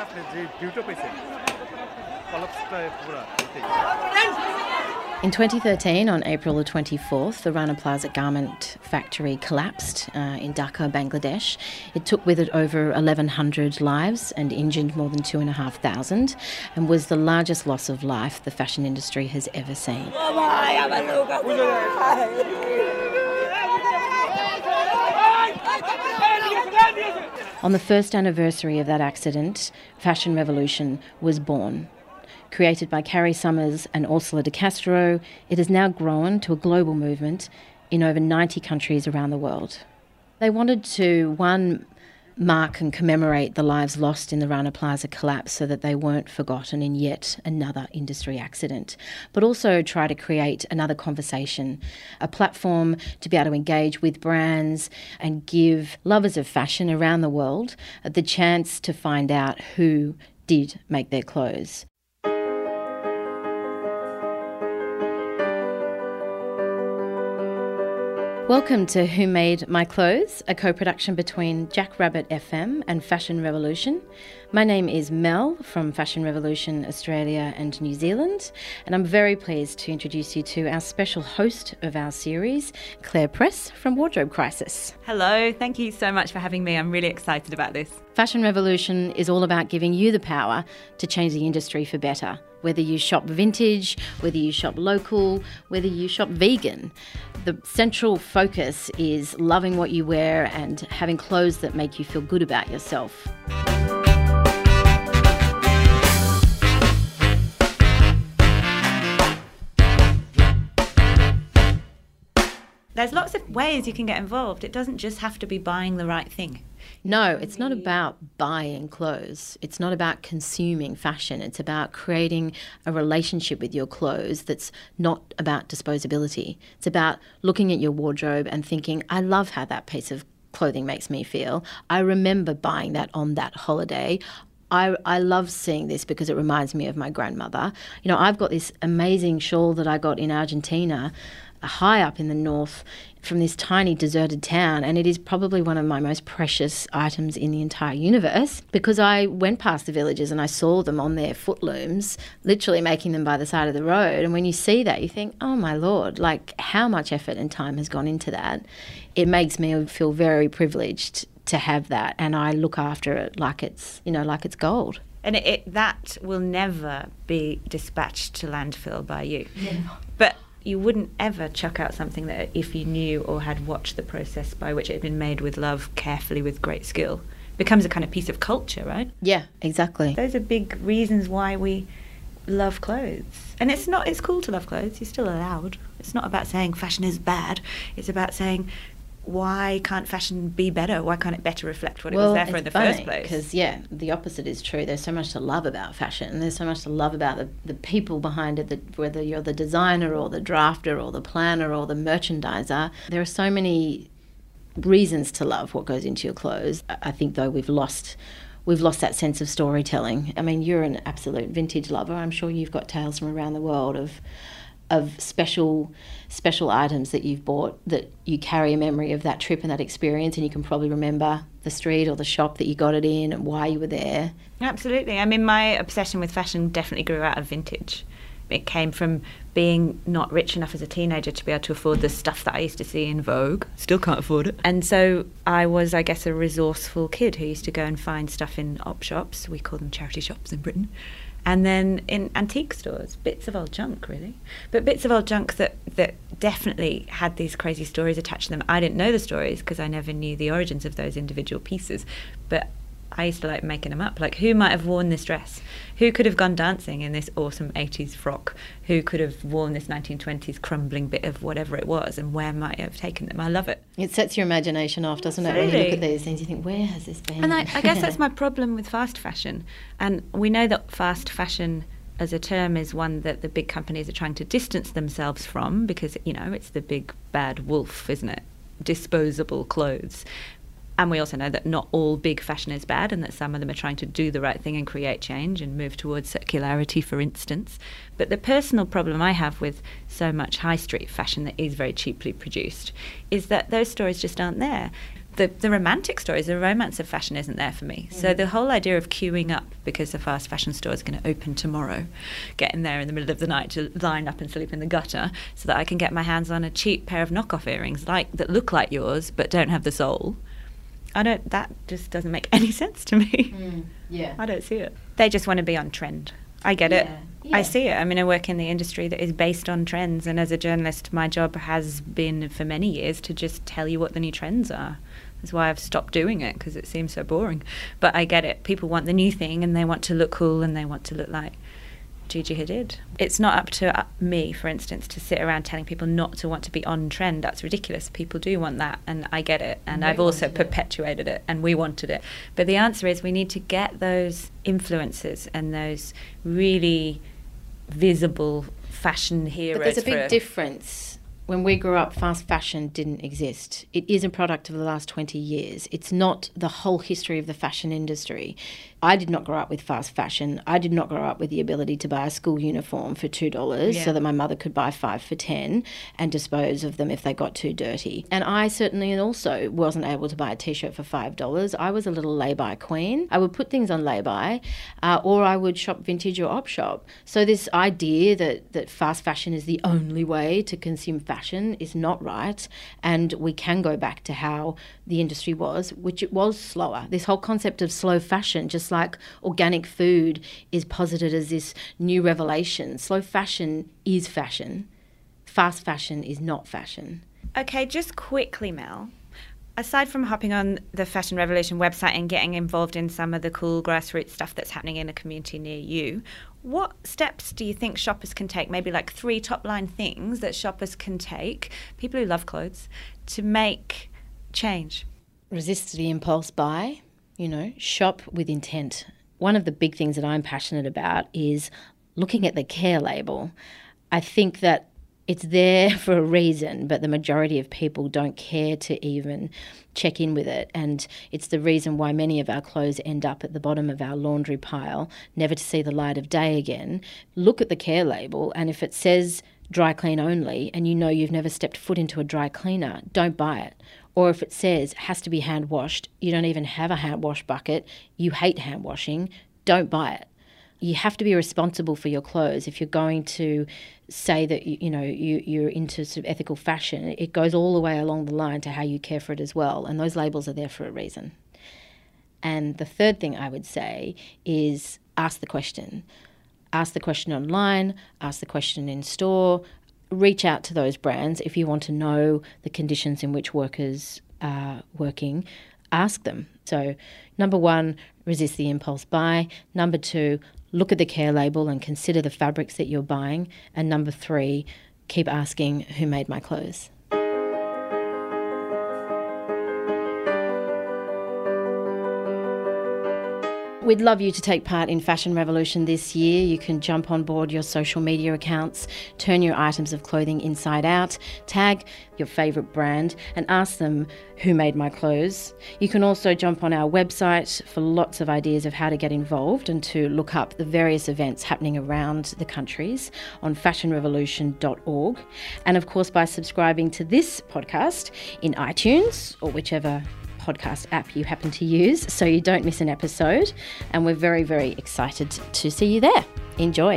In 2013, on April the 24th, the Rana Plaza garment factory collapsed in Dhaka, Bangladesh. It took with it over 1,100 lives and injured more than 2,500 and was the largest loss of life the fashion industry has ever seen. On the first anniversary of that accident, Fashion Revolution was born. Created by Carrie Summers and Ursula de Castro, it has now grown to a global movement in over 90 countries around the world. They wanted to, one, mark and commemorate the lives lost in the Rana Plaza collapse so that they weren't forgotten in yet another industry accident, but also try to create another conversation, a platform to be able to engage with brands and give lovers of fashion around the world the chance to find out who did make their clothes. Welcome to Who Made My Clothes, a co-production between Jackrabbit FM and Fashion Revolution. My name is Mel from Fashion Revolution Australia and New Zealand, and I'm very pleased to introduce you to our special host of our series, Claire Press from Wardrobe Crisis. Hello, thank you so much for having me. I'm really excited about this. Fashion Revolution is all about giving you the power to change the industry for better. Whether you shop vintage, whether you shop local, whether you shop vegan. The central focus is loving what you wear and having clothes that make you feel good about yourself. There's lots of ways you can get involved. It doesn't just have to be buying the right thing. No, it's not about buying clothes. It's not about consuming fashion. It's about creating a relationship with your clothes that's not about disposability. It's about looking at your wardrobe and thinking, I love how that piece of clothing makes me feel. I remember buying that on that holiday. I love seeing this because it reminds me of my grandmother. You know, I've got this amazing shawl that I got in Argentina, high up in the north, from this tiny deserted town, and it is probably one of my most precious items in the entire universe because I went past the villages and I saw them on their foot looms, literally making them by the side of the road. And when you see that, you think, oh my Lord, like how much effort and time has gone into that. It makes me feel very privileged to have that, and I look after it like it's, you know, like it's gold. And that will never be dispatched to landfill by you. Never. But you wouldn't ever chuck out something that if you knew or had watched the process by which it had been made with love, carefully, with great skill. It becomes a kind of piece of culture, right? Yeah, exactly. Those are big reasons why we love clothes. And it's cool to love clothes. You're still allowed. It's not about saying fashion is bad. It's about saying, why can't fashion be better? Why can't it better reflect what it was there for in the first place? Because, the opposite is true. There's so much to love about fashion. There's so much to love about the people behind it, whether you're the designer or the drafter or the planner or the merchandiser. There are so many reasons to love what goes into your clothes. I think, though, we've lost that sense of storytelling. I mean, you're an absolute vintage lover. I'm sure you've got tales from around the world of special items that you've bought that you carry a memory of that trip and that experience, and you can probably remember the street or the shop that you got it in and why you were there. Absolutely. I mean, my obsession with fashion definitely grew out of vintage. It came from being not rich enough as a teenager to be able to afford the stuff that I used to see in Vogue. Still can't afford it. And so I was, I guess, a resourceful kid who used to go and find stuff in op shops. We call them charity shops in Britain. And then in antique stores, bits of old junk, really. But bits of old junk that definitely had these crazy stories attached to them. I didn't know the stories because I never knew the origins of those individual pieces. But I used to like making them up. Like, who might have worn this dress? Who could have gone dancing in this awesome 80s frock? Who could have worn this 1920s crumbling bit of whatever it was? And where might it have taken them? I love it. It sets your imagination off, doesn't it? When you look at these things, you think, where has this been? And I guess that's my problem with fast fashion. And we know that fast fashion as a term is one that the big companies are trying to distance themselves from because, you know, it's the big bad wolf, isn't it? Disposable clothes. And we also know that not all big fashion is bad and that some of them are trying to do the right thing and create change and move towards circularity, for instance. But the personal problem I have with so much high street fashion that is very cheaply produced is that those stories just aren't there. the romantic stories, the romance of fashion isn't there for me. So the whole idea of queuing up because the fast fashion store is going to open tomorrow, getting there in the middle of the night to line up and sleep in the gutter so that I can get my hands on a cheap pair of knockoff earrings that look like yours but don't have the sole. That just doesn't make any sense to me. I don't see it. They just want to be on trend. I get it. Yeah. I see it. I mean, I work in the industry that is based on trends, and as a journalist, my job has been for many years to just tell you what the new trends are. That's why I've stopped doing it, because it seems so boring. But I get it. People want the new thing, and they want to look cool, and they want to look like Gigi Hadid. It's not up to me, for instance, to sit around telling people not to want to be on trend. That's ridiculous. People do want that, and I get it. And I've also perpetuated it, and we wanted it. But the answer is we need to get those influencers and those really visible fashion heroes. But there's a big difference. When we grew up, fast fashion didn't exist. It is a product of the last 20 years. It's not the whole history of the fashion industry. I did not grow up with fast fashion. I did not grow up with the ability to buy a school uniform for $2 so that my mother could buy 5 for $10 and dispose of them if they got too dirty. And I certainly also wasn't able to buy a T-shirt for $5. I was a little lay-by queen. I would put things on lay-by or I would shop vintage or op shop. So this idea that fast fashion is the only way to consume fashion is not right, and we can go back to how the industry was, which it was slower. This whole concept of slow fashion, just like organic food is posited as this new revelation. Slow fashion is fashion. Fast fashion is not fashion. Okay, just quickly, Mel. Aside from hopping on the Fashion Revolution website and getting involved in some of the cool grassroots stuff that's happening in a community near you, what steps do you think shoppers can take, maybe like 3 top-line things that shoppers can take, people who love clothes, to make change? Resist the impulse buy, shop with intent. One of the big things that I'm passionate about is looking at the care label. I think that it's there for a reason, but the majority of people don't care to even check in with it. And it's the reason why many of our clothes end up at the bottom of our laundry pile, never to see the light of day again. Look at the care label, and if it says dry clean only and you've never stepped foot into a dry cleaner, don't buy it. Or if it says it has to be hand washed, you don't even have a hand wash bucket, you hate hand washing, don't buy it. You have to be responsible for your clothes. If you're going to say that you're into sort of ethical fashion, it goes all the way along the line to how you care for it as well. And those labels are there for a reason. And the third thing I would say is ask the question. Ask the question online, ask the question in store, reach out to those brands if you want to know the conditions in which workers are working. Ask them. So, number 1, resist the impulse buy. Number 2, look at the care label and consider the fabrics that you're buying. And number 3, keep asking, who made my clothes? We'd love you to take part in Fashion Revolution this year. You can jump on board your social media accounts, turn your items of clothing inside out, tag your favourite brand and ask them who made my clothes. You can also jump on our website for lots of ideas of how to get involved and to look up the various events happening around the countries on fashionrevolution.org. And of course, by subscribing to this podcast in iTunes or whichever podcast app you happen to use so you don't miss an episode. And we're very, very excited to see you there. Enjoy.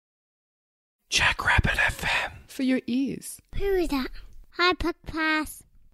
Jackrabbit FM. For your ears. Who is that? Hi, Podcast.